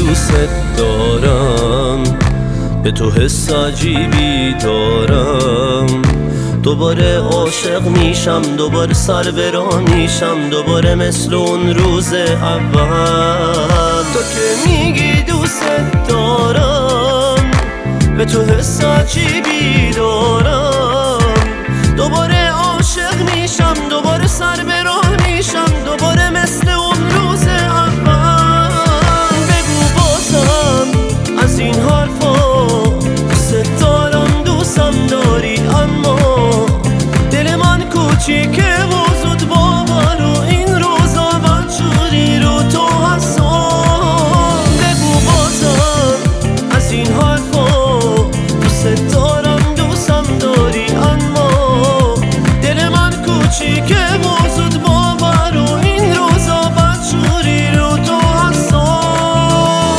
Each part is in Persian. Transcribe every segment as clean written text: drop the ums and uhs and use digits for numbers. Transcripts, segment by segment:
دوست دارم، به تو حس عجیبی دارم. دوباره عاشق میشم، دوباره سر برانیشم، دوباره مثل اون روز اول. تو که میگی دوست دارم، به تو حس عجیبی دارم. دوباره عاشق میشم، دوباره سر برانیشم، دوباره مثل اون روز اول. بگو بازم از این حرفا، دوست دارم دوستم داری، اما دل من کوچیکه و زود باور و این روزا بدجوری رو تو حسام. بگو بازم از این حرفا، دوست دارم دوستم داری، اما دل من کوچیکه و زود باور و این روزا بدجوری رو تو حسام.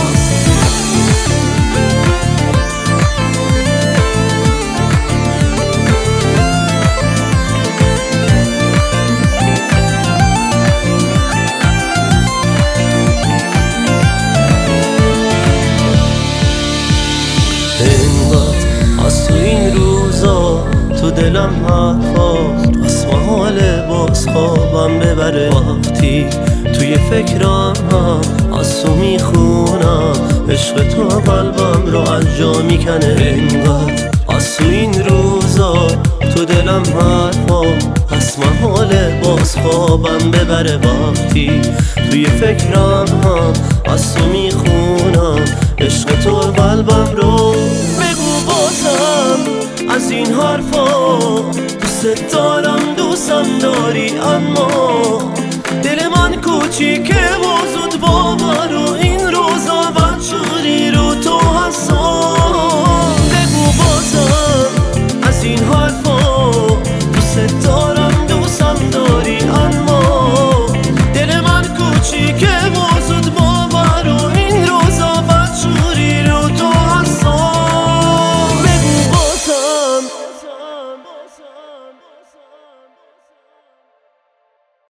اینقدر از تو این روزا تو دلم حرفات، بس محاله باز خوابم ببره. وقتی توی فکرم هم از تو میخونم، عشق تو قلبم رو از جا میکنه. اینقدر از تو این روزا تو دلم حرفات، بس محاله باز خوابم ببره. وقتی توی فکرم هم از تو میخونم، عشق تو قلبم رو. بگو بازم از این حرفا، دوست دارم دوستم داری، اما دل من کوچیکه و